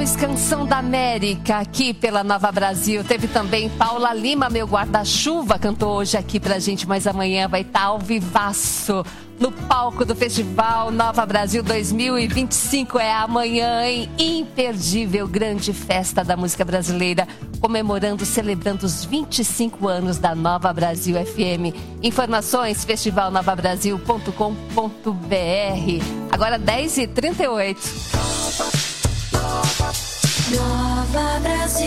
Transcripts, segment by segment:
Gomes, Canção da América, aqui pela Nova Brasil. Teve também Paula Lima, Meu Guarda-Chuva, cantou hoje aqui pra gente, mas amanhã vai estar ao vivaço no palco do Festival Nova Brasil 2025. É amanhã, hein? Imperdível, grande festa da música brasileira, comemorando, celebrando os 25 anos da Nova Brasil FM. Informações, festivalnovabrasil.com.br. Agora 10h38. Nova Brasil.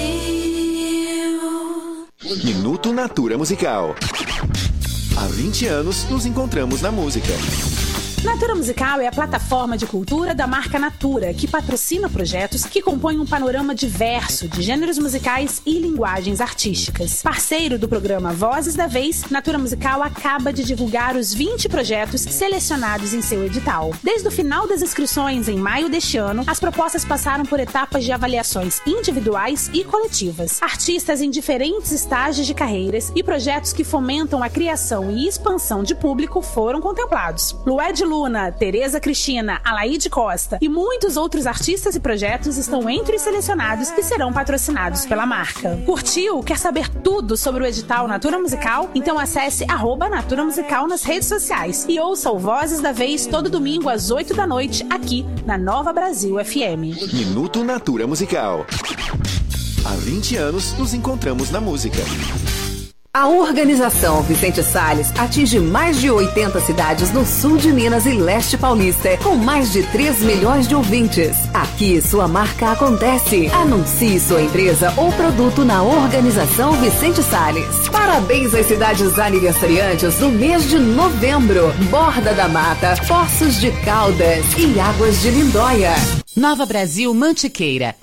Minuto Natura Musical. Há 20 anos nos encontramos na música. Natura Musical é a plataforma de cultura da marca Natura, que patrocina projetos que compõem um panorama diverso de gêneros musicais e linguagens artísticas. Parceiro do programa Vozes da Vez, Natura Musical acaba de divulgar os 20 projetos selecionados em seu edital. Desde o final das inscrições em maio deste ano, as propostas passaram por etapas de avaliações individuais e coletivas. Artistas em diferentes estágios de carreiras e projetos que fomentam a criação e expansão de público foram contemplados. Lued Luna, Tereza Cristina, Alaide Costa e muitos outros artistas e projetos estão entre os selecionados que serão patrocinados pela marca. Curtiu? Quer saber tudo sobre o edital Natura Musical? Então acesse @Natura Musical nas redes sociais e ouça o Vozes da Vez todo domingo às 8 da noite aqui na Nova Brasil FM. Minuto Natura Musical. Há 20 anos nos encontramos na música. A organização Vicente Salles atinge mais de 80 cidades no sul de Minas e leste paulista, com mais de 3 milhões de ouvintes. Aqui sua marca acontece. Anuncie sua empresa ou produto na organização Vicente Salles. Parabéns às cidades aniversariantes do mês de novembro: Borda da Mata, Poços de Caldas e Águas de Lindóia. Nova Brasil Mantiqueira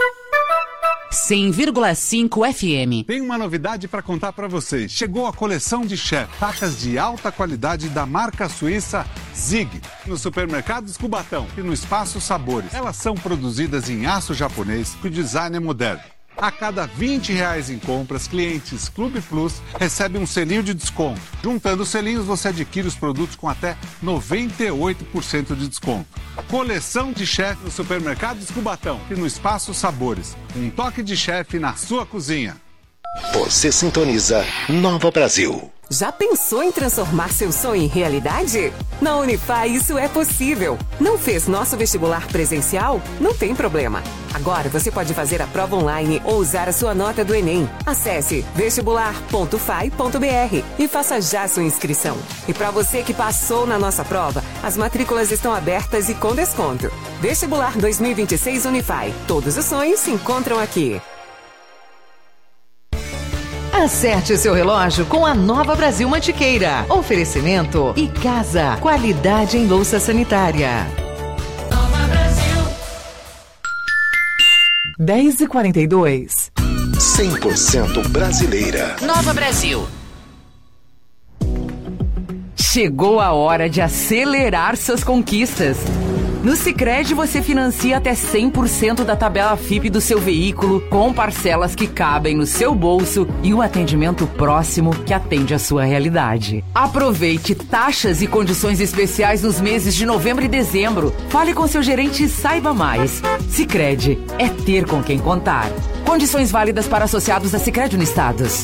100,5 FM. Tem uma novidade para contar para vocês. Chegou a coleção de chef, tacas de alta qualidade da marca suíça Zig, no supermercados Cubatão e no Espaço Sabores. Elas são produzidas em aço japonês com design moderno. A cada R$20 em compras, clientes Clube Plus recebem um selinho de desconto. Juntando os selinhos, você adquire os produtos com até 98% de desconto. Coleção de chefe no supermercados Cubatão e no Espaço Sabores. Um toque de chefe na sua cozinha. Você sintoniza Nova Brasil. Já pensou em transformar seu sonho em realidade? Na Unify isso é possível. Não fez nosso vestibular presencial? Não tem problema. Agora você pode fazer a prova online ou usar a sua nota do Enem. Acesse vestibular.fai.br e faça já sua inscrição. E para você que passou na nossa prova, as matrículas estão abertas e com desconto. Vestibular 2026 Unify. Todos os sonhos se encontram aqui. Acerte seu relógio com a Nova Brasil Mantiqueira. Oferecimento e casa. Qualidade em louça sanitária. Nova Brasil. 10h42. 100% brasileira. Nova Brasil. Chegou a hora de acelerar suas conquistas. No Sicredi você financia até 100% da tabela FIPE do seu veículo, com parcelas que cabem no seu bolso e um atendimento próximo que atende à sua realidade. Aproveite taxas e condições especiais nos meses de novembro e dezembro. Fale com seu gerente e saiba mais. Sicredi é ter com quem contar. Condições válidas para associados da Sicredi Unistados.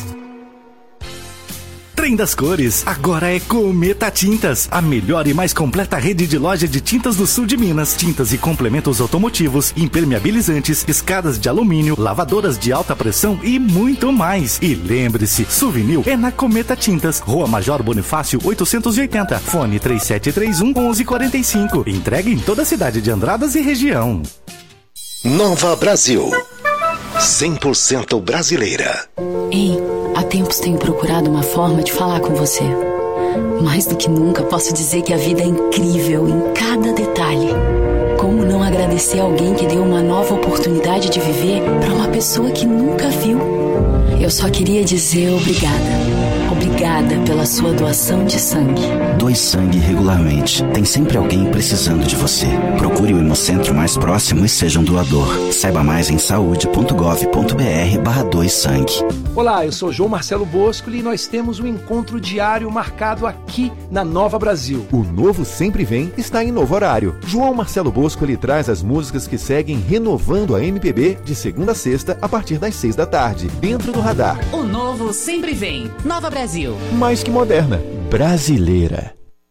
Trem das Cores, agora é Cometa Tintas, a melhor e mais completa rede de loja de tintas do sul de Minas. Tintas e complementos automotivos, impermeabilizantes, escadas de alumínio, lavadoras de alta pressão e muito mais. E lembre-se, souvenir é na Cometa Tintas, Rua Major Bonifácio 880, fone 3731-1145. Entregue em toda a cidade de Andradas e região. Nova Brasil. 100% brasileira. Ei, há tempos tenho procurado uma forma de falar com você. Mais do que nunca, posso dizer que a vida é incrível em cada detalhe. Como não agradecer alguém que deu uma nova oportunidade de viver para uma pessoa que nunca viu? Eu só queria dizer obrigada. Obrigada Obrigada pela sua doação de sangue. Doe sangue regularmente. Tem sempre alguém precisando de você. Procure o Hemocentro mais próximo e seja um doador. Saiba mais em saude.gov.br/doe-sangue. Olá, eu sou João Marcelo Boscoli e nós temos um encontro diário marcado aqui na Nova Brasil. O Novo Sempre Vem está em novo horário. João Marcelo Boscoli traz as músicas que seguem renovando a MPB de segunda a sexta a partir das 6 da tarde, dentro do radar. O Novo Sempre Vem. Nova Brasil. Mais que moderna, brasileira.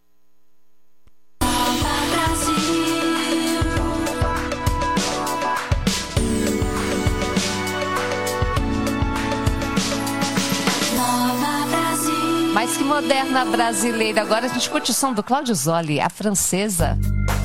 Mais que moderna brasileira. Agora a gente curte o som do Cláudio Zoli, A Francesa.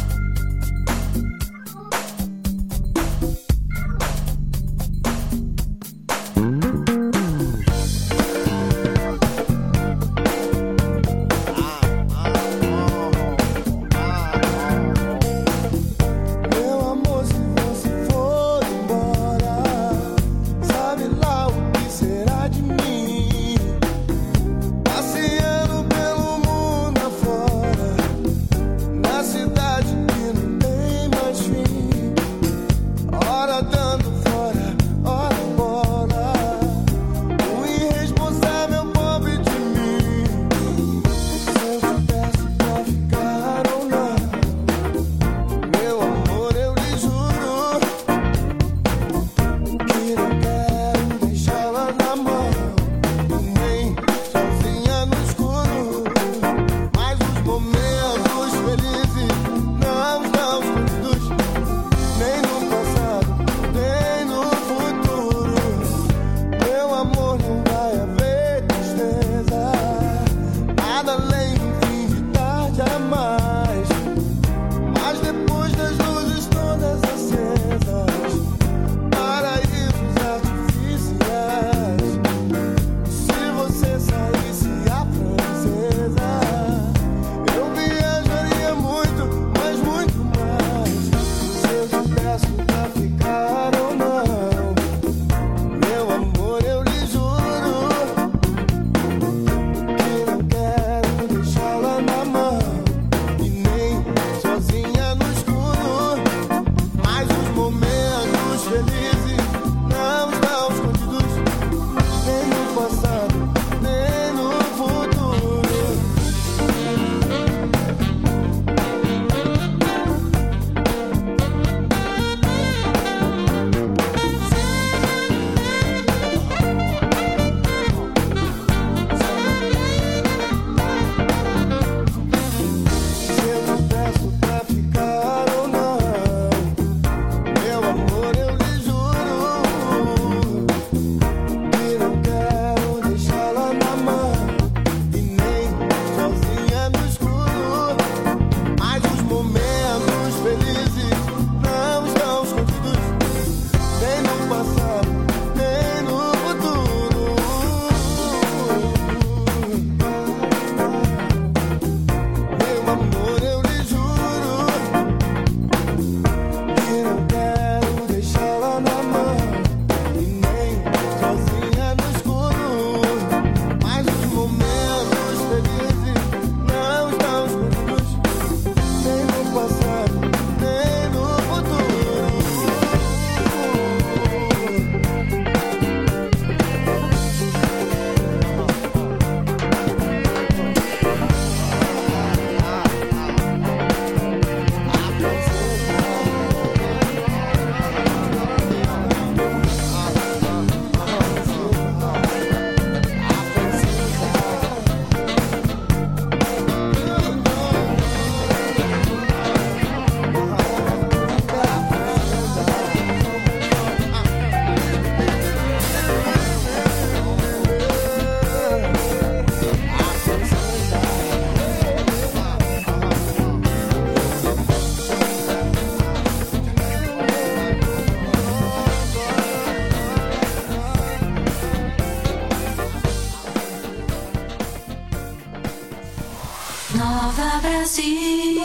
Nova Brasil.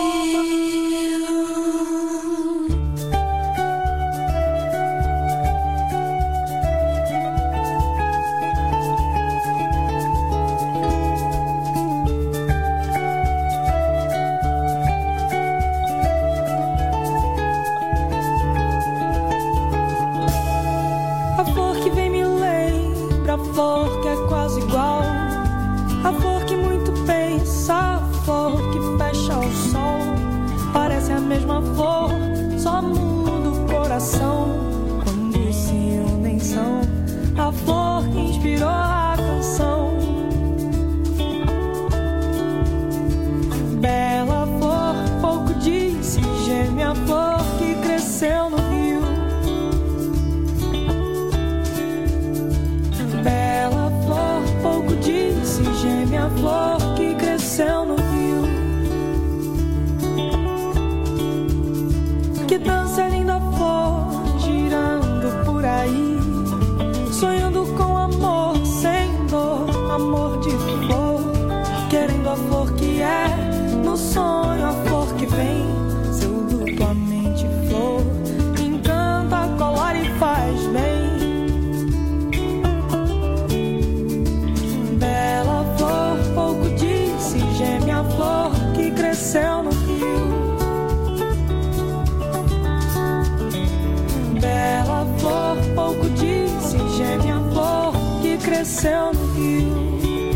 flor que fecha o sol. Parece a mesma flor, só muda o coração. Quando se unem são a flor que inspirou a canção. Bela flor, pouco disse, geme a flor que cresceu no rio. Bela flor, pouco disse, geme a flor que cresceu no rio. Que dança linda flor, girando por aí, sonhando com amor, sem dor, amor de flor. Querendo a flor que é, no sonho a flor que vem. Seu duplamente flor, encanta, colore e faz bem. Bela flor, pouco disse, geme a flor que cresceu no rio. Bela flor, pouco disse, geme a flor que cresceu no rio.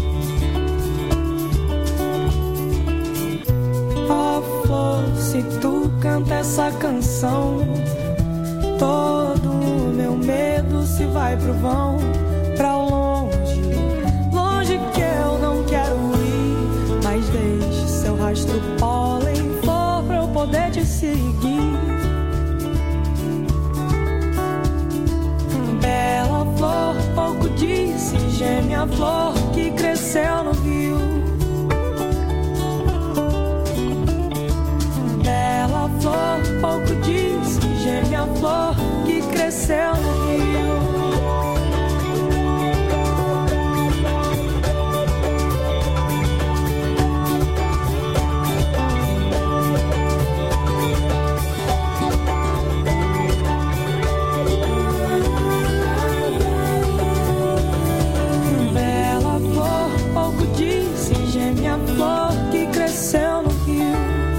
Ó flor, se tu canta essa canção, todo o meu medo se vai pro vão, pra longe, longe que eu não quero ir. Mas deixe seu rastro pólen, flor, pra eu poder te seguir. Bela flor, pouco disse, geme a flor que cresceu no rio. Bela flor, pouco disse, geme a flor que cresceu no rio. Minha flor que cresceu no rio.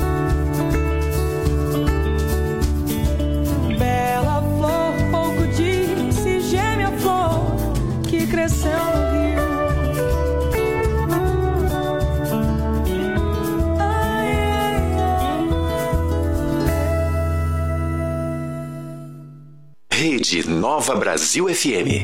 Bela flor, pouco disse, geme a flor que cresceu no rio. Ai, ai, ai. Rede Nova Brasil FM.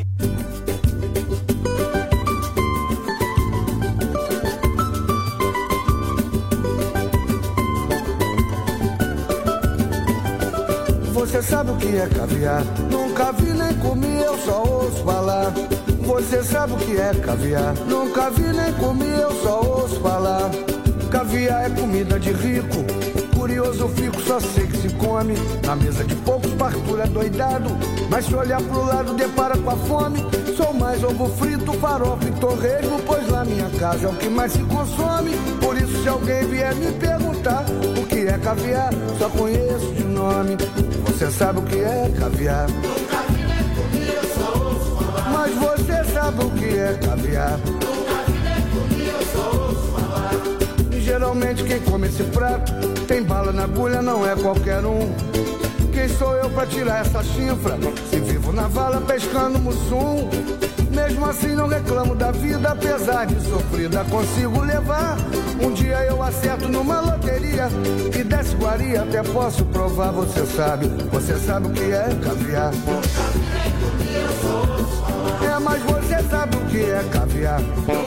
Você sabe o que é caviar? Nunca vi nem comi, eu só ouço falar. Você sabe o que é caviar? Nunca vi nem comi, eu só ouço falar. Caviar é comida de rico, curioso eu fico, só sei que se come. Na mesa de poucos, fartura doidado, mas se olhar pro lado depara com a fome. Sou mais ovo frito, farofa e torresmo, pois lá minha casa é o que mais se consome. Por isso se alguém vier me perguntar o que é caviar, só conheço de nome. Você sabe o que é caviar? Nunca vi nem comi, eu só ouço falar. Mas você sabe o que é caviar? Nunca vi nem comi, eu só ouço falar. E geralmente quem come esse prato tem bala na agulha, não é qualquer um. Quem sou eu pra tirar essa chifra? Se vivo na vala pescando mussum. Mesmo assim não reclamo da vida, apesar de sofrida consigo levar. Um dia eu acerto numa loteria e desce iguaria, até posso provar. Você sabe o que é caviar? É, mas você sabe o que é caviar?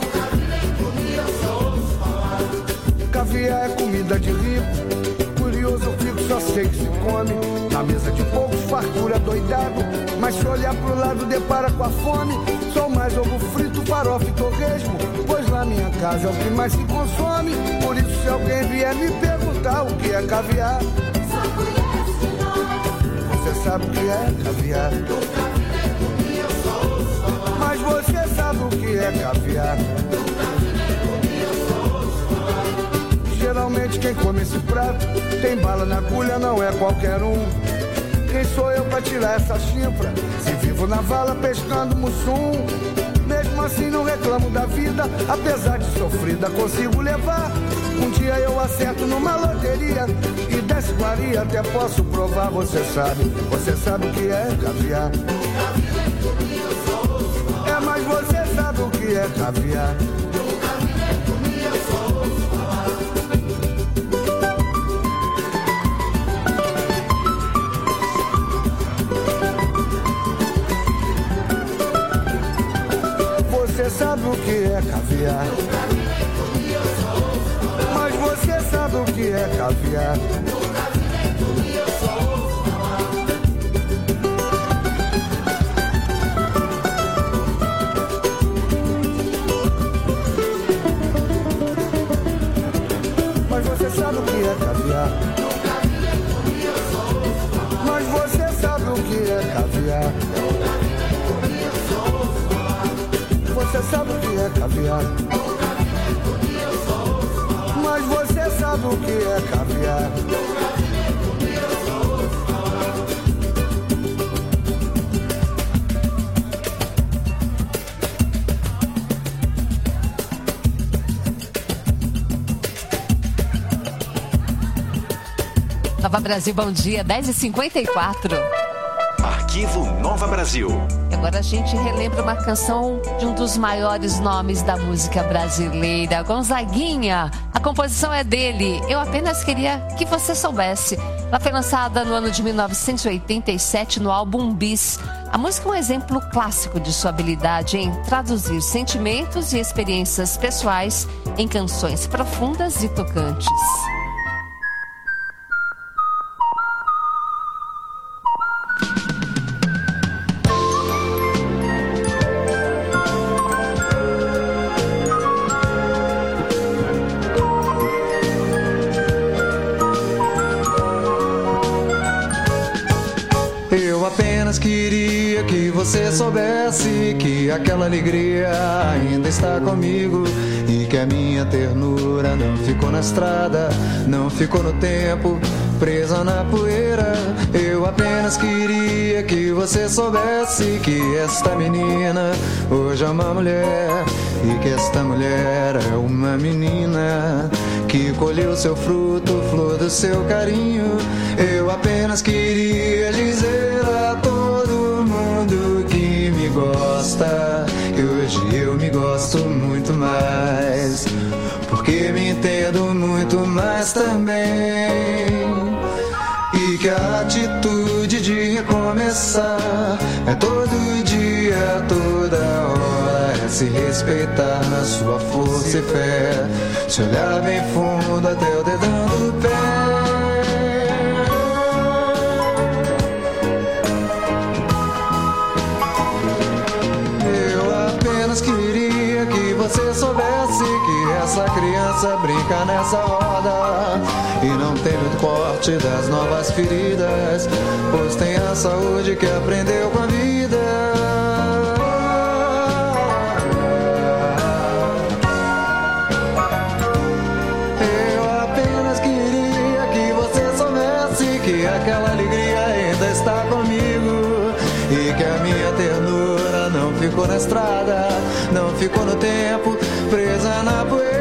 Caviar é comida de rico, curioso eu fico, só sei que se come. Na mesa de poucos, fartura doidado, mas se olhar pro lado depara com a fome. Sou mais ovo frito, farofa e torresmo, pois lá minha casa é o que mais se consome. Por isso se alguém vier me perguntar o que é caviar, só conheço de nome. Você sabe o que é caviar? Nunca vi nem comi, eu só ouço falar. Mas você sabe o que é caviar? Nunca vi nem comi, eu só ouço falar. Geralmente quem come esse prato tem bala na agulha, não é qualquer um. Quem sou eu pra tirar essa chifra? Se vivo na vala pescando mussum. Mesmo assim não reclamo da vida, apesar de sofrida consigo levar. Um dia eu acerto numa loteria e desce iguaria, até posso provar. Você sabe o que é caviar? É, mas você sabe o que é caviar? que é caviar. Mas você sabe o que é caviar. Mas você sabe o que é caviar. Mas você sabe o que é caviar. Você sabe o que é caviar. Mas você sabe o que é caviar. Nova Brasil, bom dia, 10h54. Arquivo Nova Brasil. E agora a gente relembra uma canção de um dos maiores nomes da música brasileira, Gonzaguinha. A composição é dele, Eu Apenas Queria Que Você Soubesse. Ela foi lançada no ano de 1987 no álbum Bis. A música é um exemplo clássico de sua habilidade em traduzir sentimentos e experiências pessoais em canções profundas e tocantes. Eu apenas queria que você soubesse que aquela alegria ainda está comigo e que a minha ternura não ficou na estrada, não ficou no tempo, presa na poeira. Eu apenas queria que você soubesse que esta menina hoje é uma mulher e que esta mulher é uma menina que colheu seu fruto, flor do seu carinho. Eu apenas queria dizer a todo mundo que me gosta que hoje eu me gosto muito mais, porque me entendo muito mais também. E que a atitude de recomeçar é todo dia, toda hora, é se respeitar na sua força e fé, se olhar bem fundo até o dedão do pé. Eu apenas queria que você soubesse que essa criança brinca nessa roda e não tem medo corte das novas feridas, pois tem a saúde que aprendeu com a vida. Eu apenas queria que você soubesse que aquela alegria ainda está comigo e que a minha ternura não ficou na estrada, não ficou no tempo, presa na poeira.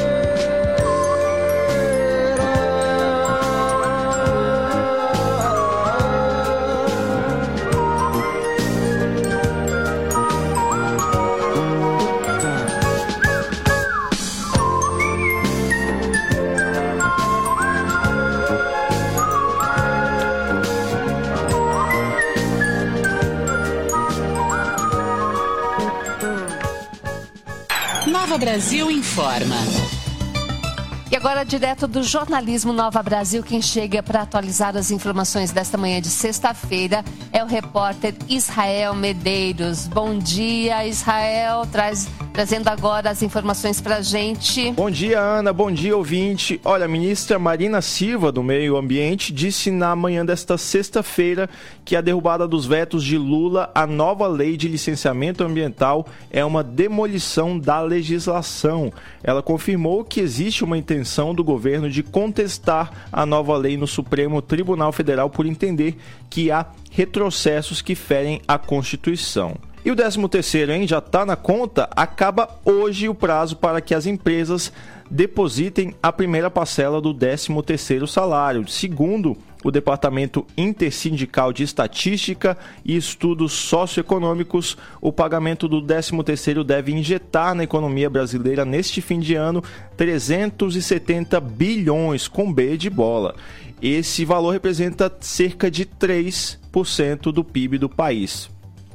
Nova Brasil informa. E agora, direto do jornalismo Nova Brasil, quem chega para atualizar as informações desta manhã de sexta-feira é o repórter Israel Medeiros. Bom dia, Israel, trazendo agora as informações para a gente. Bom dia, Ana, bom dia, ouvinte. Olha, a ministra Marina Silva, do Meio Ambiente, disse na manhã desta sexta-feira que a derrubada dos vetos de Lula à nova lei de licenciamento ambiental é uma demolição da legislação. Ela confirmou que existe uma intenção do governo de contestar a nova lei no Supremo Tribunal Federal por entender que há retrocessos que ferem a Constituição. E o 13º, hein? Já está na conta? Acaba hoje o prazo para que as empresas depositem a primeira parcela do 13º salário. Segundo o Departamento Intersindical de Estatística e Estudos Socioeconômicos, o pagamento do 13º deve injetar na economia brasileira neste fim de ano 370 bilhões, com B de bola. Esse valor representa cerca de 3% do PIB do país.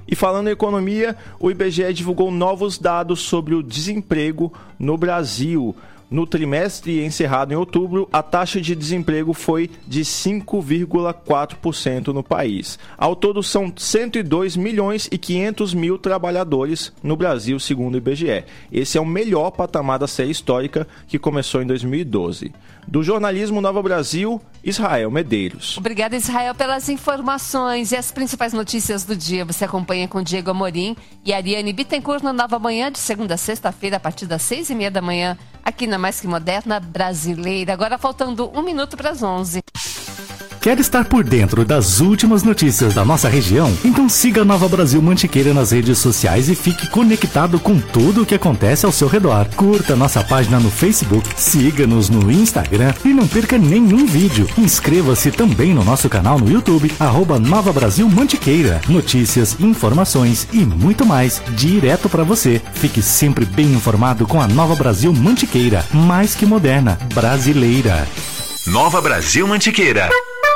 E falando em economia, o IBGE divulgou novos dados sobre o desemprego no Brasil. No trimestre encerrado em outubro, a taxa de desemprego foi de 5,4% no país. Ao todo, são 102 milhões e 500 mil trabalhadores no Brasil, segundo o IBGE. Esse é o melhor patamar da série histórica, que começou em 2012. Do jornalismo Nova Brasil, Israel Medeiros. Obrigada, Israel, pelas informações e as principais notícias do dia. Você acompanha com Diego Amorim e Ariane Bittencourt no Nova Manhã, de segunda a sexta-feira, a partir das 6h30 da manhã, aqui na Mais Que Moderna Brasileira. Agora faltando 1 minuto para as 11. Quer estar por dentro das últimas notícias da nossa região? Então siga a Nova Brasil Mantiqueira nas redes sociais e fique conectado com tudo o que acontece ao seu redor. Curta nossa página no Facebook, siga-nos no Instagram e não perca nenhum vídeo. Inscreva-se também no nosso canal no YouTube, @Nova Brasil Mantiqueira. Notícias, informações e muito mais direto para você. Fique sempre bem informado com a Nova Brasil Mantiqueira, mais que moderna, brasileira. Nova Brasil Mantiqueira.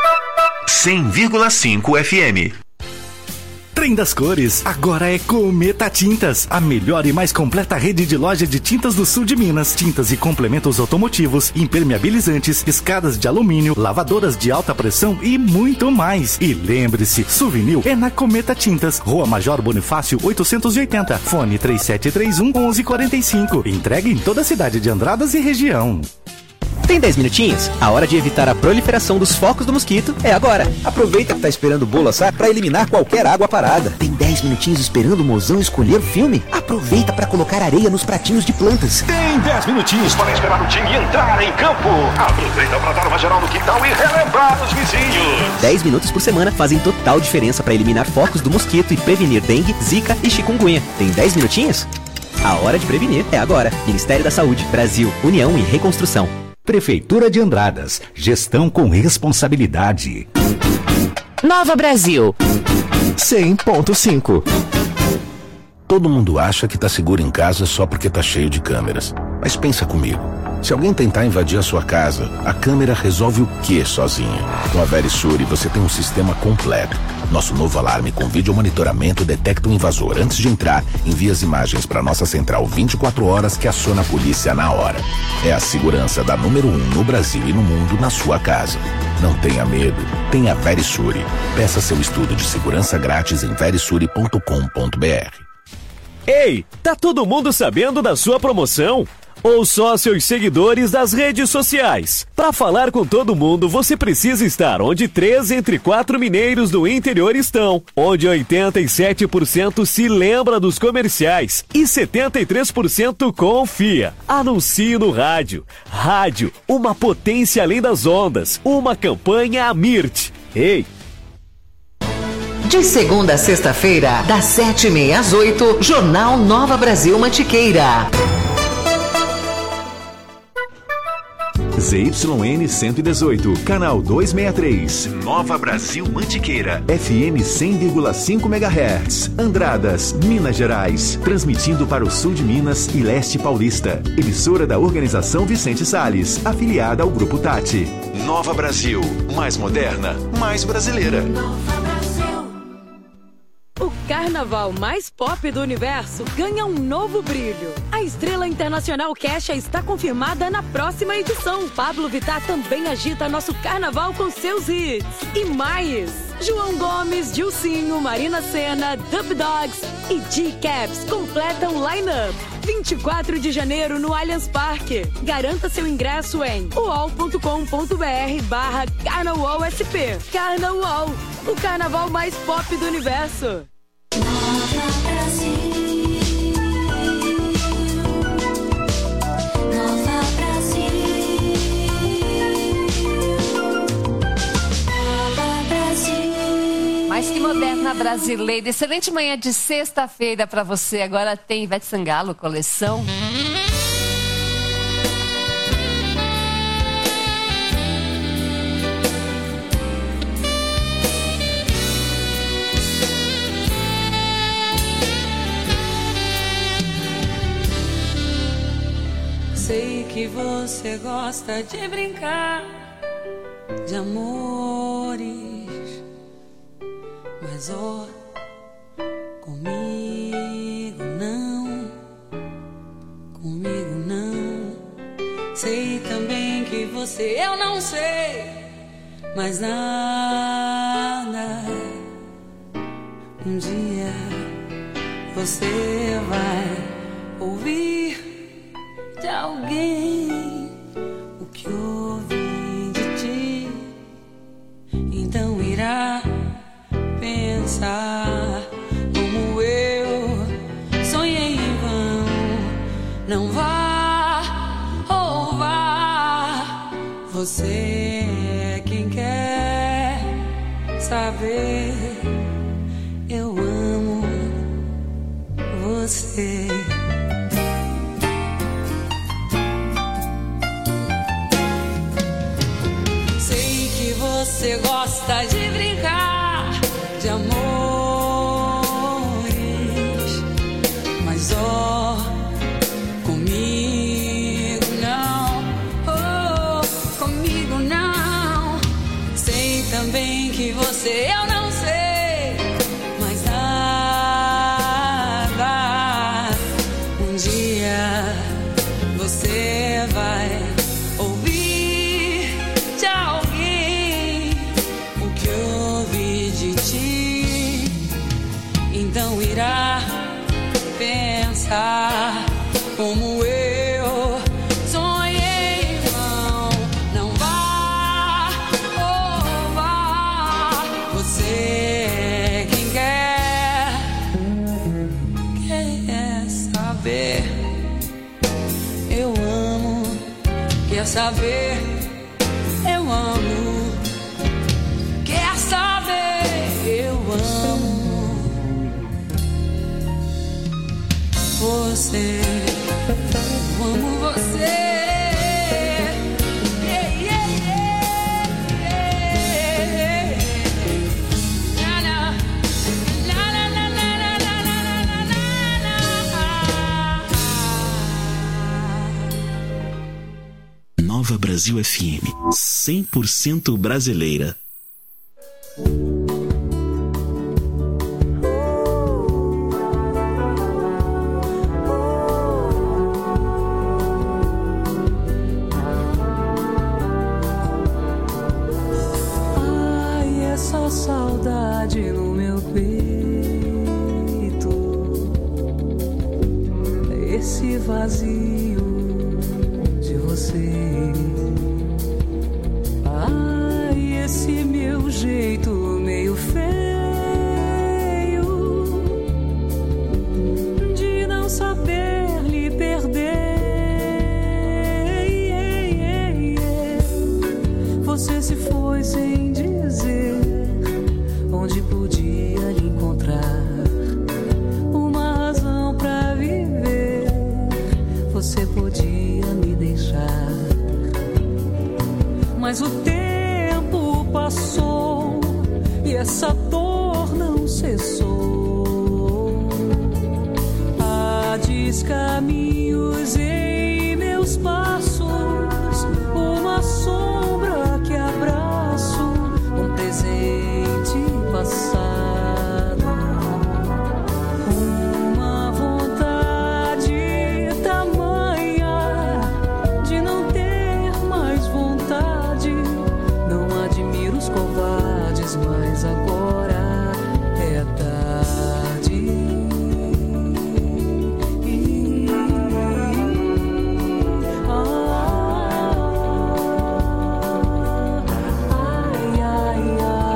100,5 FM. Trem das Cores, agora é Cometa Tintas, a melhor e mais completa rede de loja de tintas do sul de Minas. Tintas e complementos automotivos, impermeabilizantes, escadas de alumínio, lavadoras de alta pressão e muito mais. E lembre-se, Souvenir é na Cometa Tintas, Rua Major Bonifácio 880, fone 3731-1145. Entrega em toda a cidade de Andradas e região. Tem 10 minutinhos? A hora de evitar a proliferação dos focos do mosquito é agora. Aproveita que tá esperando o bolo assar para eliminar qualquer água parada. Tem 10 minutinhos esperando o mozão escolher o filme? Aproveita para colocar areia nos pratinhos de plantas. Tem 10 minutinhos para esperar o time entrar em campo. Aproveita para dar uma geral no quintal e relembrar os vizinhos. 10 minutos por semana fazem total diferença para eliminar focos do mosquito e prevenir dengue, zika e chikungunya. Tem 10 minutinhos? A hora de prevenir é agora. Ministério da Saúde, Brasil, União e Reconstrução. Prefeitura de Andradas. Gestão com responsabilidade. Nova Brasil. 100.5. Todo mundo acha que tá seguro em casa só porque tá cheio de câmeras. Mas pensa comigo. Se alguém tentar invadir a sua casa, a câmera resolve o quê sozinha? Com a Verisure você tem um sistema completo. Nosso novo alarme com vídeo monitoramento detecta o invasor antes de entrar, envia as imagens para nossa central 24 horas que aciona a polícia na hora. É a segurança da número 1 no Brasil e no mundo na sua casa. Não tenha medo, tenha Verisure. Peça seu estudo de segurança grátis em verisure.com.br. Ei, tá todo mundo sabendo da sua promoção? Ou só seus seguidores das redes sociais? Para falar com todo mundo, você precisa estar onde 3 entre 4 mineiros do interior estão, onde 87% se lembra dos comerciais e 73% confia. Anuncie no rádio. Rádio, uma potência além das ondas, uma campanha Amirt. Ei! De segunda a sexta-feira, das 7h30 às 8h, Jornal Nova Brasil Mantiqueira. ZYN 118, canal 263. Nova Brasil Mantiqueira. FM 100,5 MHz. Andradas, Minas Gerais. Transmitindo para o sul de Minas e leste paulista. Emissora da Organização Vicente Salles, afiliada ao Grupo Tati. Nova Brasil, mais moderna, mais brasileira. O carnaval mais pop do universo ganha um novo brilho. A estrela internacional Kesha está confirmada na próxima edição. Pablo Vittar também agita nosso carnaval com seus hits. E mais! João Gomes, Dilcinho, Marina Sena, Dub Dogs e D-Caps completam o line-up. 24 de janeiro no Allianz Parque. Garanta seu ingresso em uol.com.br/CarnavalSP. Carnaval, o carnaval mais pop do universo. Nova Brasil. Nova Brasil. Nova Brasil. Mais que moderna brasileira. Excelente manhã de sexta-feira para você. Agora tem Ivete Sangalo, coleção. Sei que você gosta de brincar de amores, mas ó, Comigo não. Sei também que você, eu não sei mais nada. Um dia você vai ouvir de alguém o que ouvi de ti. Então irá pensar como eu sonhei em vão. Não vá ou vá, você é quem quer saber. Eu amo você. Sei que você gosta de brincar de amores, mas ó, comigo não, oh, comigo não. Sei também que você, eu não sei mais nada. Um dia você vai ouvir de alguém o que eu ouvi de ti. Então irá pensar como eu sonhei em vão. Não vá ou vá, você é quem quer saber. Eu amo, quer saber. Eu amo, quer saber. Eu amo você. Eu amo você. Yeah, yeah, yeah, yeah. Na, na. Na, na, na, na, na, na, na, na. Nova Brasil FM, 100% brasileira. Ai, essa saudade no meu peito, esse vazio de você. Ai, esse meu jeito meio feio de não saber lhe perder. Você se foi sem dizer onde podia lhe encontrar uma razão pra viver. Você podia me deixar, mas o tempo passou e essa dor não cessou. Há descaminhos em meus passos, uma sombra que abraço, um presente passado. Uma vontade tamanha de não ter mais vontade. Não admiro os covardes, mas agora é tarde. Ai, ai,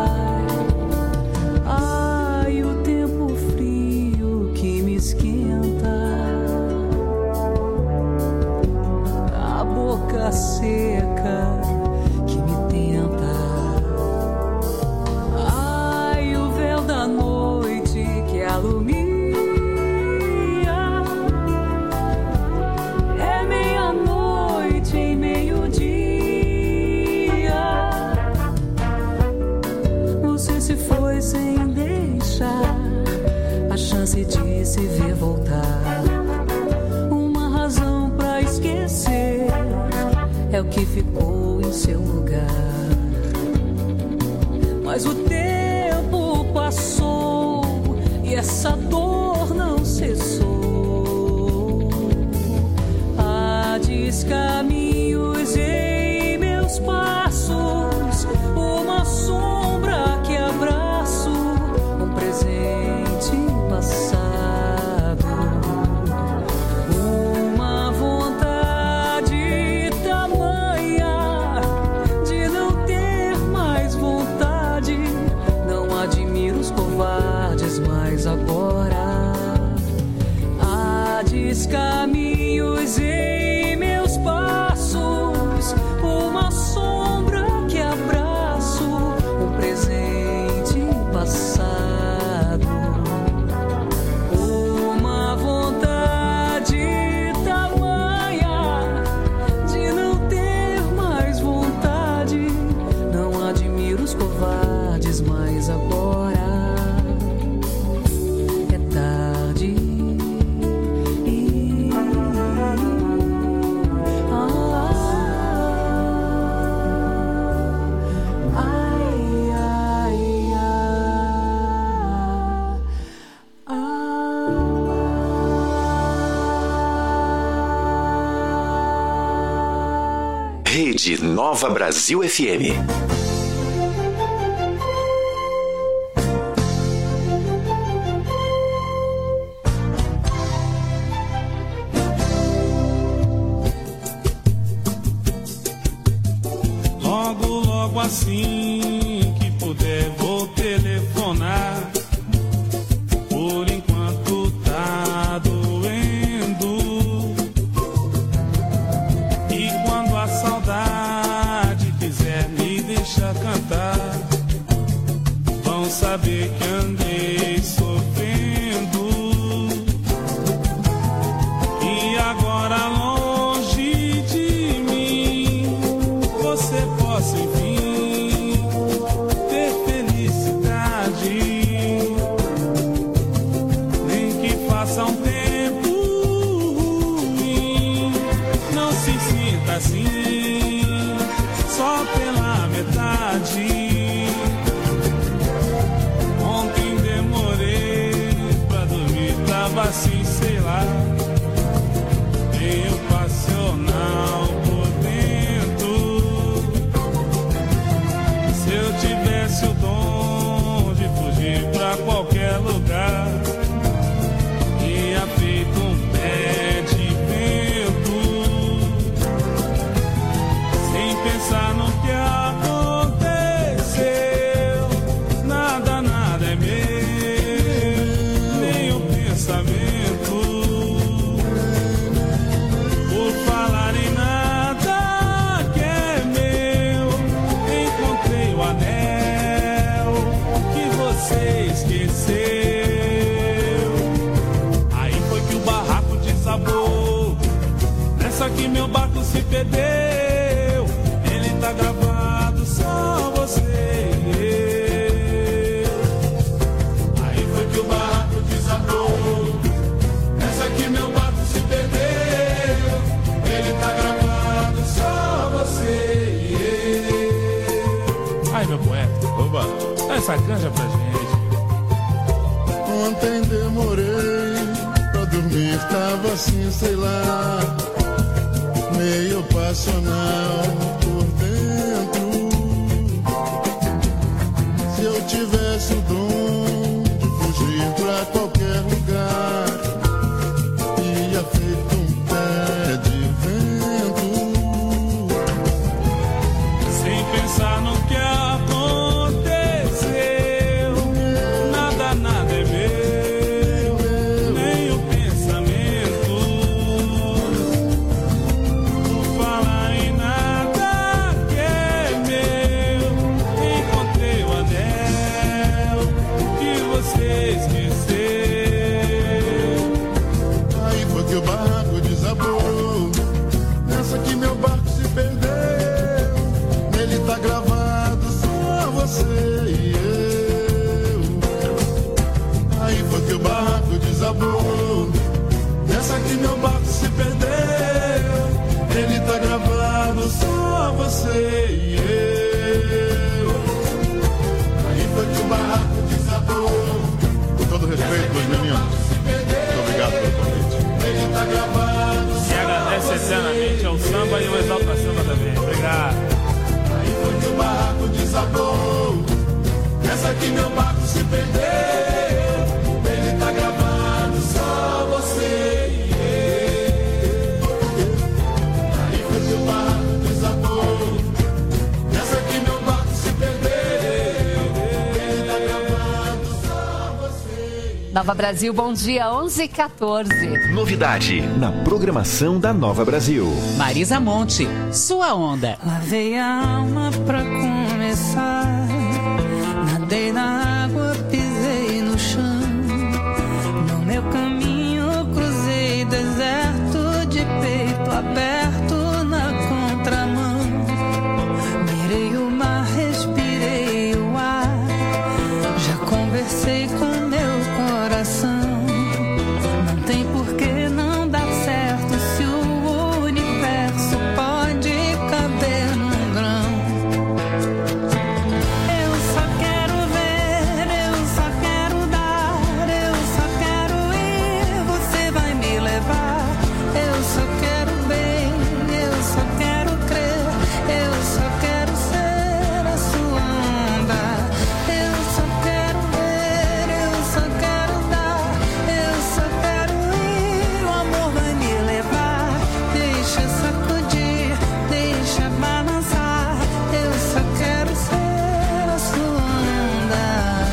ai. Ai, o tempo frio que me esquenta, a boca seca que me tenta. Ai, o véu da noite que alumia. É meia-noite em meio-dia. Você se foi sem deixar a chance de se ver voltar. Uma razão pra esquecer é o que ficou em seu lugar. Mas o tempo passou e e essa dor não cessou. Há descaminhos em meus passos, uma sombra que abraço, um presente passado. Uma vontade tamanha de não ter mais vontade. Não admiro os covardes, mas agora há descaminhos em meus passos, uma sombra que abraço, um presente passado. Uma vontade tamanha de não ter mais vontade. Não admiro os covardes, mas agora é tarde. Rede Nova Brasil FM. Logo, logo assim que puder vou telefonar. Por enquanto tá doendo. E quando a saudade quiser me deixar cantar, vão saber que andei sofrendo. E agora longe de mim, você possa enfim ter felicidade. Nem que faça um tempo ruim, não se sinta assim, só pela metade. Ontem demorei pra dormir, tava assim, sei lá, meio passional por dentro. Se eu tivesse o dom de fugir pra qualquer lugar, ia feito um pé de vento, sem pensar no que aconteceu. Nada, nada é meu, nem o pensamento. Por falar em nada que é meu, encontrei o anel que você esqueceu. Aí foi que o barraco desabou, nessa que meu barco se perdeu. Ele tá gravado, só você e eu. Aí foi que o barraco desabou, nessa que meu barco se perdeu. Ele tá gravado, só você e eu. Ai, meu poeta, oba, dá essa canja pra gente. Ontem demorei pra dormir, tava assim, sei lá, meio passional por dentro. Se eu tivesse o dom de fugir pra qualquer lugar, ia feito um pé de vento, sem pensar no que aconteceu. Nada, nada é meu, nem o pensamento. Por falar em nada Nova Brasil, bom dia, 11h14. Novidade na programação da Nova Brasil. Marisa Monte, sua onda. Lavei a alma pra começar. Nadei na água, pisei no chão. No meu caminho cruzei deserto de peito aberto na contramão. Mirei o mar, respirei o ar. Já conversei com meu coração. Não tem por que não dar certo se o universo pode caber num grão. Eu só quero ver, eu só quero dar, eu só quero ir, você vai me levar. Eu só quero bem, eu só quero crer, eu só quero ser a sua onda. Eu só quero ver, eu só quero dar, eu só quero ir, o amor vai me levar. Deixa sacudir, deixa balançar, eu só quero ser a sua onda.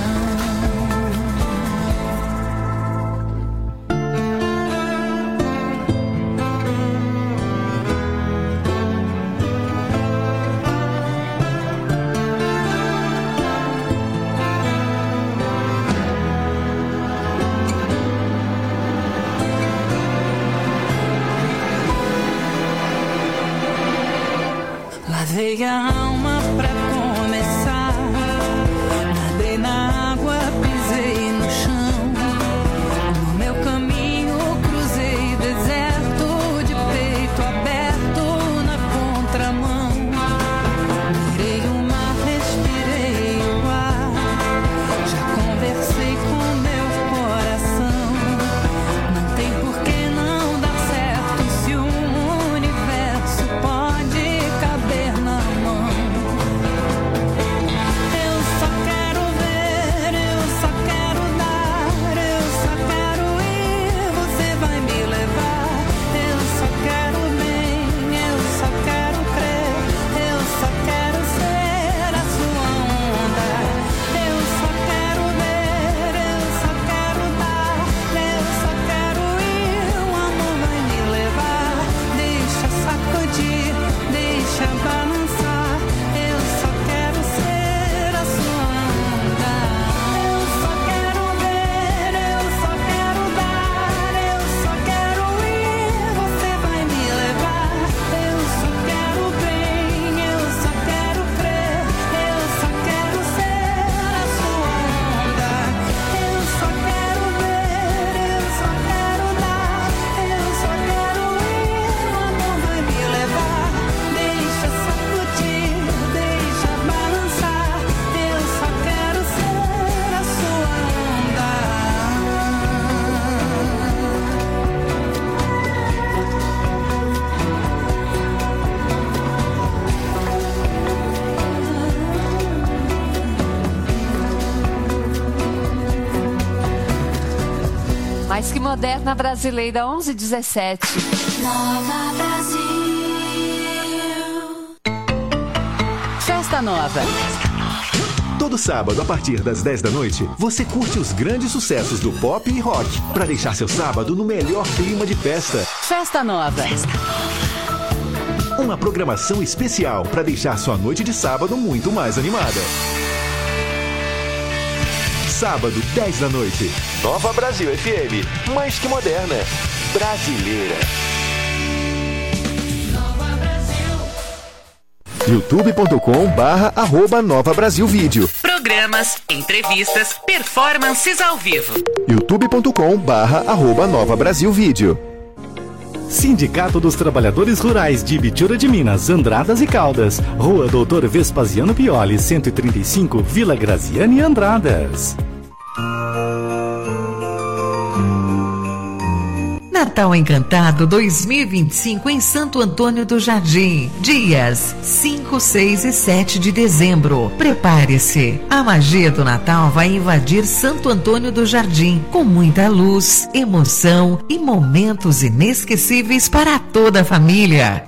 Lavei a alma pra começar. Nadei na água, pisei no chão. No meu caminho cruzei deserto de peito aberto na contramão. Mirei o mar, respirei o ar. Já conversei com meu coração. Não tem por que não dar certo se o universo pode caber na mão. Eu só quero ver, eu só quero dar, eu só quero ir, você vai me levar. Eu só quero bem, eu só quero crer, eu só quero ser a sua onda. Eu só quero ver, eu só quero dar, eu só quero ir, o amor vai me levar. Deixa sacudir, deixa balançar, eu só quero ser a sua onda. Eu só quero ver, eu só quero dar, eu só quero ir, você vai me levar. Eu só quero bem, eu só quero crer, eu só quero ser a sua onda. Eu só quero ver, eu só quero dar, eu só quero ir, o amor vai me levar. Deixa sacudir, deixa balançar, eu só quero ser a sua onda. Mais que moderna brasileira, 11h17. Nova Brasil. Festa Nova. Todo sábado, a partir das 10 da noite, você curte os grandes sucessos do pop e rock, para deixar seu sábado no melhor clima de festa. Festa Nova. Uma programação especial para deixar sua noite de sábado muito mais animada. Sábado, 10 da noite. Nova Brasil FM. Mais que moderna. Brasileira. youtube.com/Nova Brasil Vídeo. Programas, entrevistas, performances ao vivo. youtube.com/Nova Brasil Vídeo. Sindicato dos Trabalhadores Rurais de Ibitura de Minas, Andradas e Caldas. Rua Doutor Vespasiano Pioli, 135, Vila Graziane, Andradas. Natal Encantado 2025 em Santo Antônio do Jardim. Dias 5, 6 e 7 de dezembro. Prepare-se. A magia do Natal vai invadir Santo Antônio do Jardim com muita luz, emoção e momentos inesquecíveis para toda a família.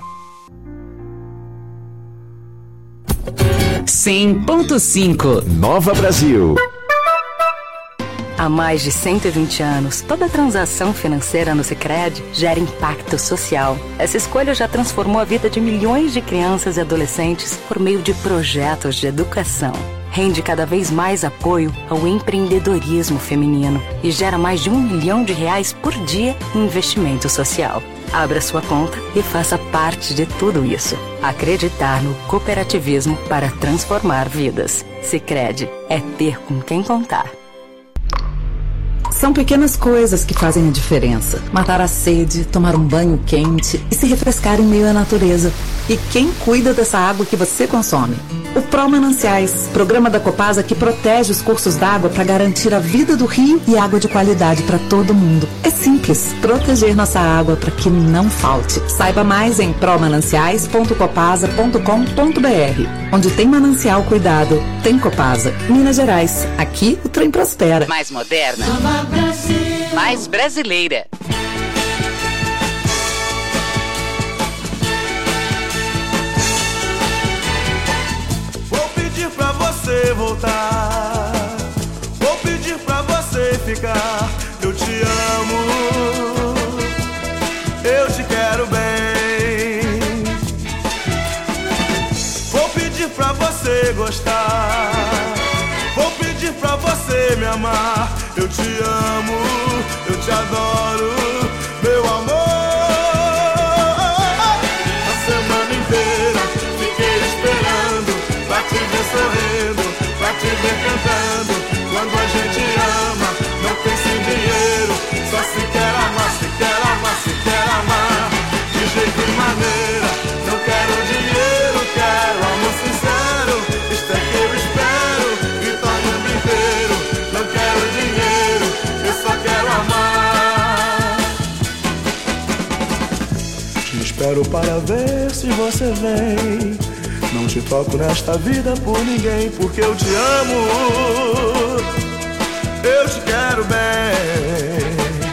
100.5 Nova Brasil. Há mais de 120 anos, toda transação financeira no Sicredi gera impacto social. Essa escolha já transformou a vida de milhões de crianças e adolescentes por meio de projetos de educação. Rende cada vez mais apoio ao empreendedorismo feminino e gera mais de R$1 milhão por dia em investimento social. Abra sua conta e faça parte de tudo isso. Acreditar no cooperativismo para transformar vidas. Sicredi é ter com quem contar. São pequenas coisas que fazem a diferença. Matar a sede, tomar um banho quente e se refrescar em meio à natureza. E quem cuida dessa água que você consome? O Pro Mananciais, programa da Copasa que protege os cursos d'água para garantir a vida do rio e água de qualidade para todo mundo. É simples, proteger nossa água para que não falte. Saiba mais em promananciais.copasa.com.br. Onde tem manancial cuidado, tem Copasa. Minas Gerais, aqui o trem prospera. Mais moderna, mais brasileira. Voltar, vou pedir pra você ficar. Eu te amo, eu te quero bem. Vou pedir pra você gostar, vou pedir pra você me amar. Eu te amo, eu te adoro, meu amor. A semana inteira fiquei esperando pra te ver sorrindo, pra te ver cantando. Quando a gente ama, não pensa em dinheiro, só se quer amar, se quer amar, se quer amar. De jeito e maneira, não quero dinheiro, quero amor sincero. Isto é que eu espero, e tá o mundo inteiro. Não quero dinheiro, eu só quero amar. Te espero para ver se você vem. Não te toco nesta vida por ninguém, porque eu te amo, eu te quero bem.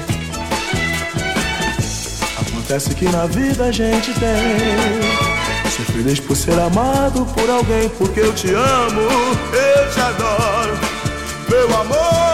Acontece que na vida a gente tem. Sou feliz por ser amado por alguém, porque eu te amo, eu te adoro, meu amor.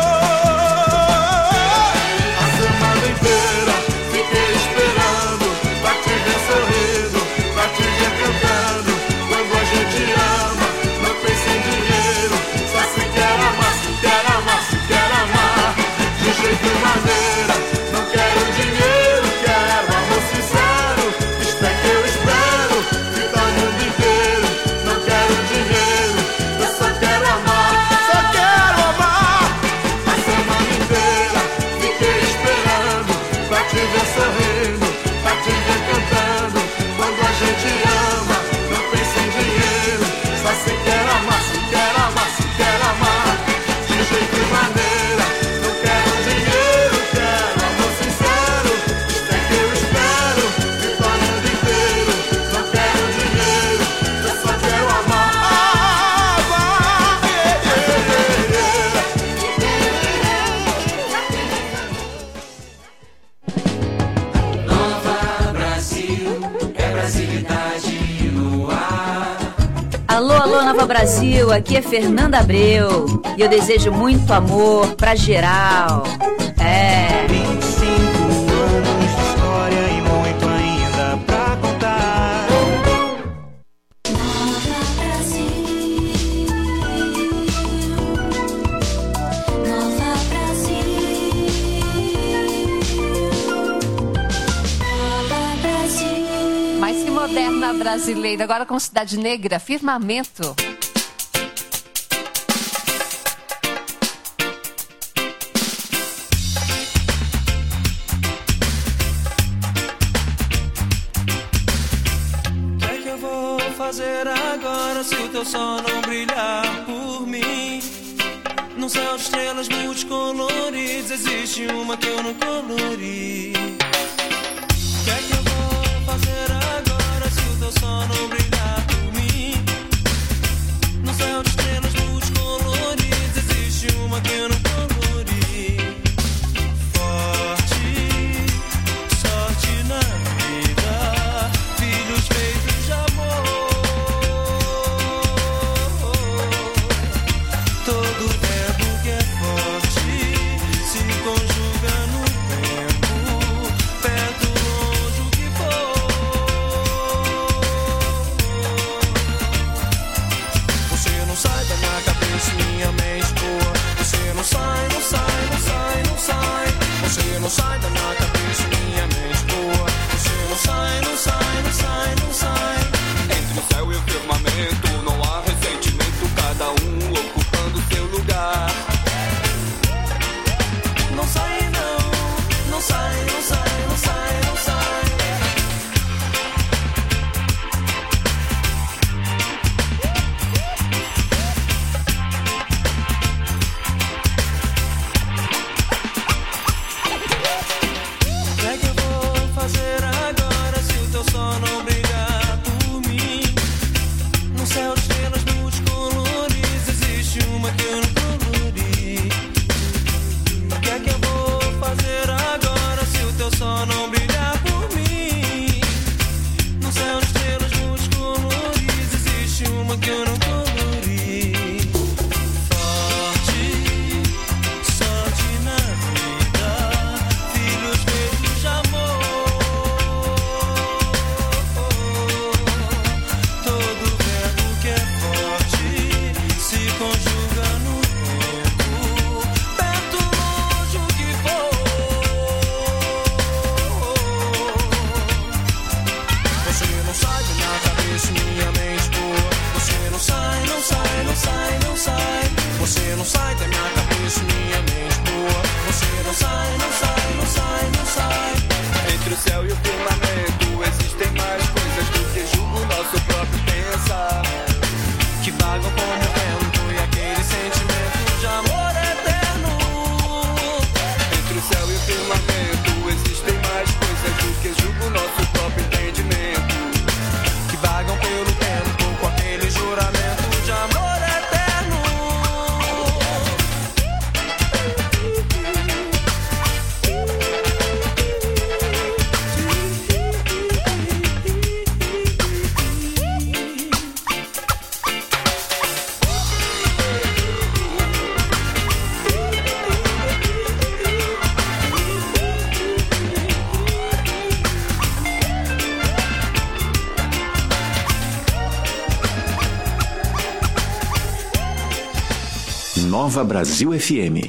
A semana inteira fiquei esperando pra te ver sorrindo, pra te ver cantando. Quando a gente ama, não pensa em dinheiro, só se quer amar, se quer amar, se quer amar. De jeito e maneira, não quero dinheiro, quero amor sincero. Isto é que eu espero, que tá o mundo inteiro. Não quero dinheiro, eu só quero amar, só quero amar. A semana inteira fiquei esperando pra te ver sorrindo, pra te ver cantando. Quando a gente ama, não pensa em dinheiro, só se quer amar, se quer amar, se quer amar. De jeito e maneira, não quero dinheiro, quero amor sincero. Isto é que eu espero, que tá o mundo inteiro. Não quero dinheiro, eu só quero amar. Nova Brasil, é brasilidade no ar. Alô, alô, Nova Brasil, aqui é Fernanda Abreu e eu desejo muito amor pra geral. 25 anos de história e muito ainda pra contar. Nova Brasil, Nova Brasil, Nova Brasil. Mais que moderna brasileira, agora com Cidade Negra, Firmamento. O que é que eu vou fazer agora se o teu sol não brilhar por mim? Num céu de estrelas multicoloridas existe uma que eu não colori. O que é que eu vou fazer agora se o teu sol não brilhar por mim? No céu de estrelas multicoloridas existe uma que eu não colori. Forte, sorte na vida, filhos feitos de amor. Todo verbo que é forte cabeça, minha mente boa. Você não sai, não sai, não sai, não sai. Você não sai da minha cabeça, minha mente boa. Você não sai, não sai, não sai, não sai. Entre o céu e o firmamento não há ressentimento, cada um ocupando seu lugar. Não sai não, não sai, não sai, não sai, não sai. Nova Brasil FM.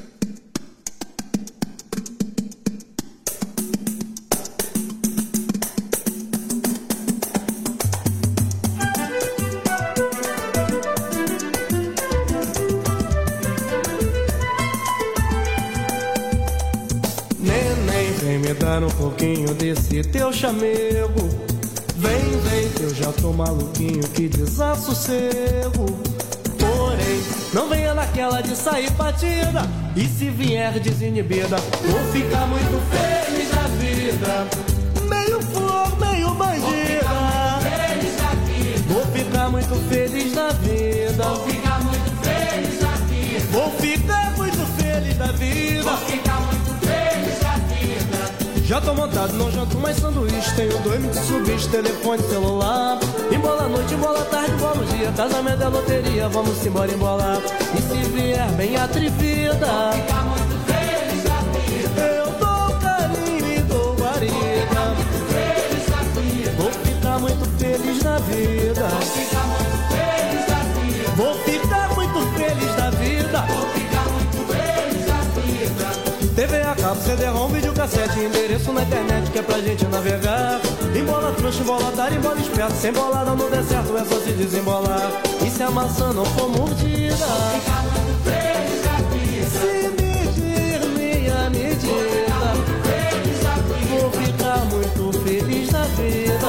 Neném, vem me dar um pouquinho desse teu chamego. Vem, vem, que eu já tô maluquinho, que desassossego. Porém, não venha naquela de sair batida. E se vier desinibida, vou ficar muito feliz da vida. Meio flor, meio bandida. Vou ficar muito feliz da vida. Vou ficar muito feliz da vida. Vou ficar muito feliz da vida. Vou ficar muito feliz da vida. Já tô montado, não janto mais sanduíche. Tenho 2 Mitsubishi, telefone, celular. Embola a noite, embola a tarde, embola o dia. Casamento é loteria, vamos embora embolar. E se vier bem atrevida, vou ficar muito feliz da vida. Eu dou carinho e dou guarida. Vou ficar muito feliz da vida. Vou ficar muito feliz da vida. Vou ficar muito feliz da vida. Vou ficar muito feliz da vida. TV a cabo, CD-ROM, videocassete, endereço na internet que é pra gente navegar. Embola trouxa, embola dar, embola esperto. Sem bolada no deserto é só se desembolar. E se a maçã não for mordida, vou ficar muito feliz da vida. Se medir minha medida, vou ficar muito feliz da vida.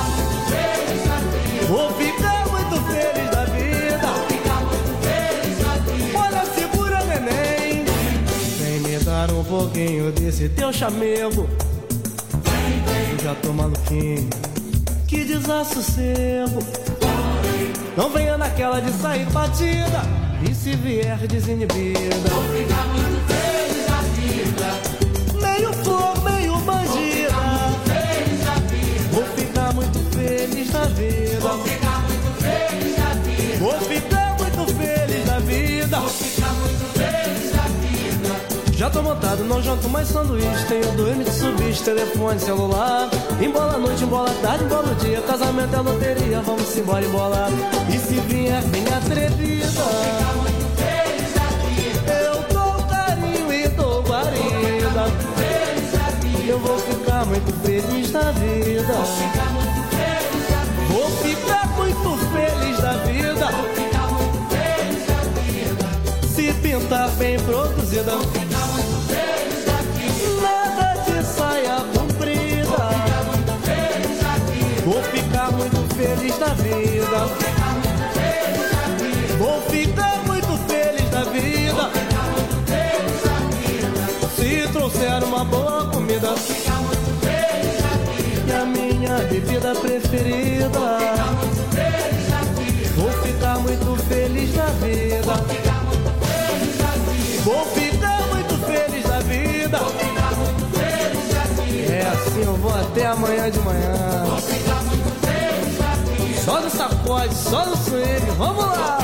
Vou ficar muito feliz da vida. Vou ficar muito feliz da vida. Olha, segura, neném. Vem me dar um pouquinho desse teu chamego. Eu já tô maluquinho, que desassossego. Não venha naquela de sair batida. E se vier desinibida, vou ficar muito feliz da vida. Meio flor, meio bandida. Vou ficar muito feliz da vida. Vou ficar muito feliz da vida. Vou ficar muito feliz da vida. Vou ficar muito feliz da vida. Já tô montado, não janto mais sanduíche. Tenho 2 Mitsubishi, telefone, celular. Embola a noite, embola a tarde, embola o dia. Casamento é loteria, vamos embora embolar. E se vier bem atrevida, vou ficar muito muito feliz da vida. Vou ficar muito feliz da vida. Vou ficar muito feliz da vida. Se pintar bem produzida. Vou ficar muito feliz da vida. Nada de saia comprida. Vou ficar muito feliz da vida. Vou ficar muito feliz da vida. Se trouxer uma boa comida e a minha bebida preferida, vou ficar muito feliz da vida. Vou ficar muito feliz da vida. É assim, eu vou até amanhã de manhã. Só no sacode, só no swing, vamos lá!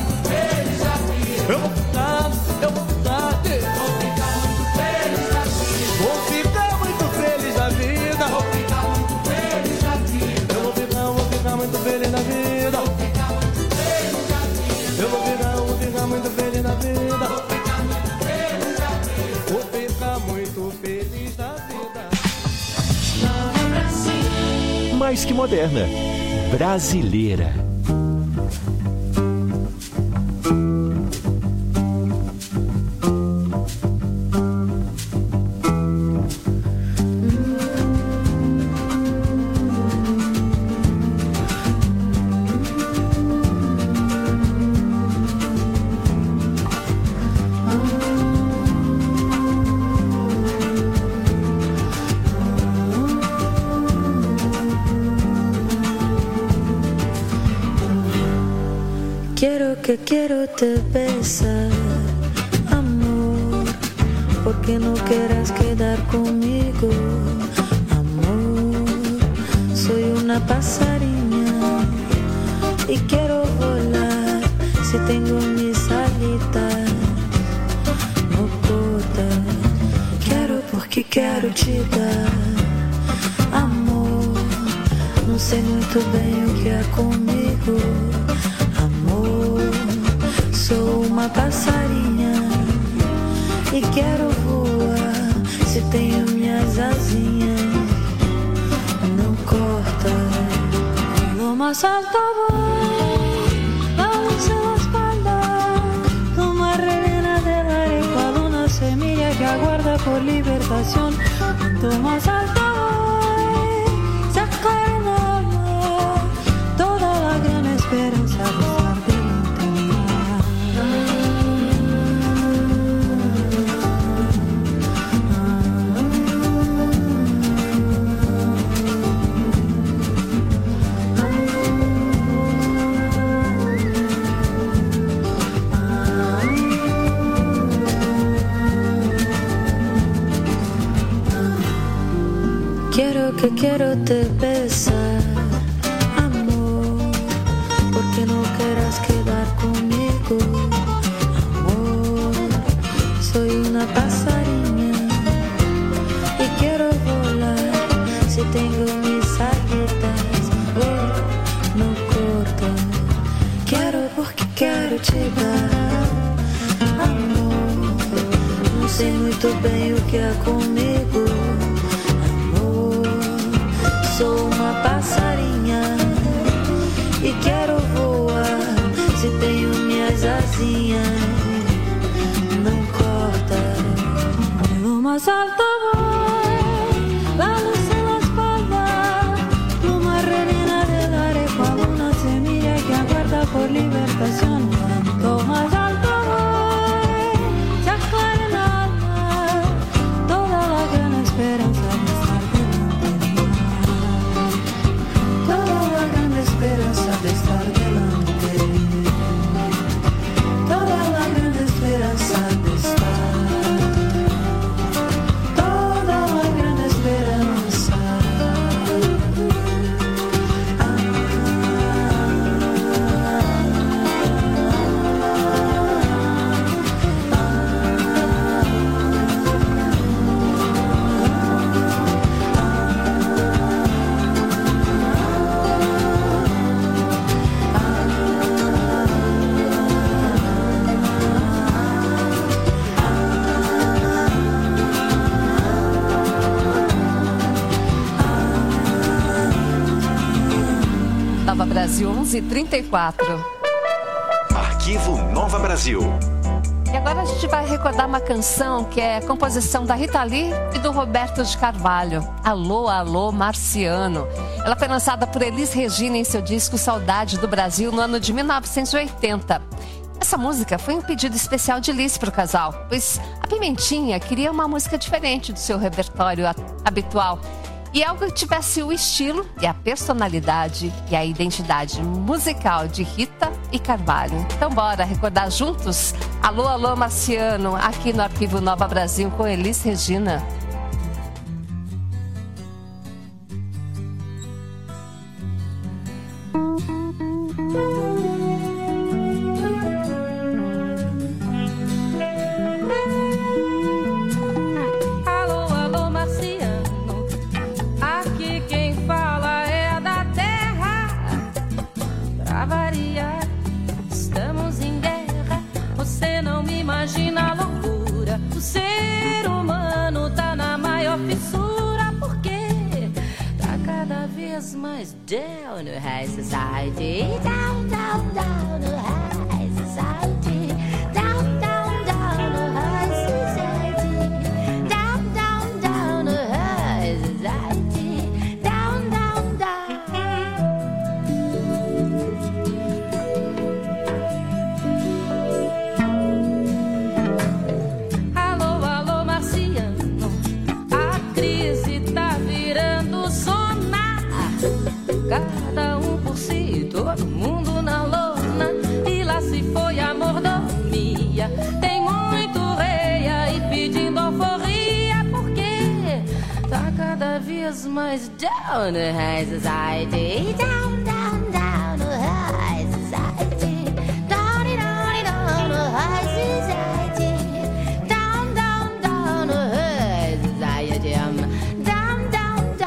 Eu vou ficar, eu vou ficar. Vou ficar muito feliz da vida. Eu vou ficar muito feliz da vida. Eu vou ficar muito feliz da vida. Eu vou ficar muito feliz da vida. Vou ficar muito feliz da vida. Mais que moderna, brasileira. Quiero te besar, amor, porque no quieras quedar conmigo, amor. Soy una pasarina y quiero volar, si tengo mis alitas, no corta. Quiero porque quero te dar, amor. Não sei muito bem o que é comigo, sou uma passarinha e quero voar, se tenho minhas asinhas, não corta. Lo más alto voy, la luz en la espalda, como reina del aire, cual una semilla que aguarda por libertación. Cuanto más alto voy, sacar en alma toda la gran esperanza de estar delante de mí. Quiero te besar, amor, porque no quieras quedar conmigo, amor. Soy una pasarina y quiero volar, si tengo mis alitas, oh, no corta. Quiero porque quero te dar, amor. Não sei muito bem o que é comigo, sou uma passarinha e quero voar, se tenho minhas asinhas, não corta. Lo más alto voy, la luz en la espalda, pluma reina del aire, cual una semilla que aguarda por libertación. Cuanto más alto voy, se aclara el alma toda la gran esperanza de estar delante de mí. Toda la gran esperanza de estar delante, toda la gran esperanza de estar, toda la gran esperanza. 11h34. Arquivo Nova Brasil. E agora a gente vai recordar uma canção que é composição da Rita Lee e do Roberto de Carvalho. Alô, alô, Marciano. Ela foi lançada por Elis Regina em seu disco Saudade do Brasil no ano de 1980. Essa música foi um pedido especial de Liz para o casal, pois a Pimentinha queria uma música diferente do seu repertório habitual. E algo que tivesse o estilo e a personalidade e a identidade musical de Rita e Carvalho. Então bora recordar juntos? Alô, alô, Marciano, aqui no Arquivo Nova Brasil com Elis Regina. Imagina a loucura, o ser humano tá na maior fissura, porque tá cada vez mais down no high society, down, down, down no high society, down, down, down no high society, down, down, down no high society, down, down, down. Cada um por si, todo mundo na lona, e lá se foi a mordomia. Tem muito rei aí pedindo alforria, porque tá cada vez mais down no high society, down, down, down no high society, down, down, down no high society, down, down, down no high society, down, down, down.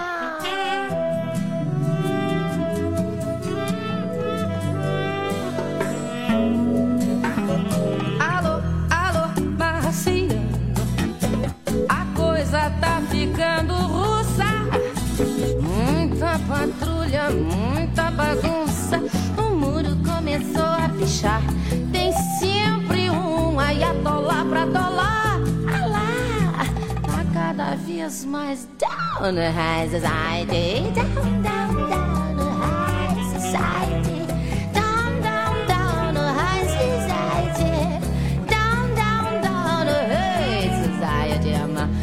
Tá ficando russa, muita patrulha, muita bagunça. O muro começou a pichar, tem sempre um ayatollah pra dólar. Ah lá, tá cada vez mais down no high society, down, down, down no high society, down, down, down no high society, down, down, down no high society.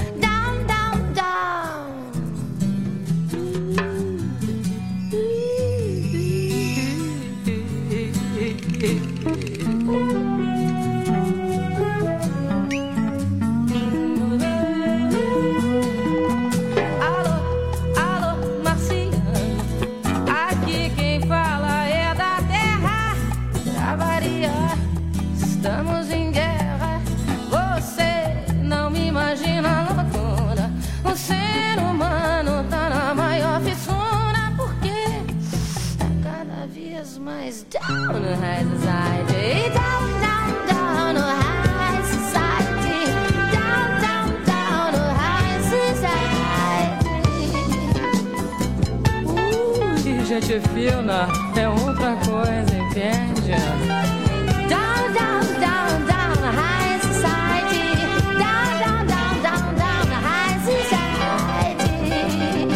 Estamos em guerra, você não me imagina a loucura. O ser humano tá na maior fissura, porque tá cada vez mais down no high society, down, down, down no high society, down, down, down no high society. Gente fina é outra coisa, entende? Down, down, down, down the high society. Down, down, down, down, down the high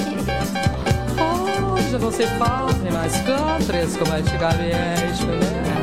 society. Hoje não se fazem mais countries como antigamente, né?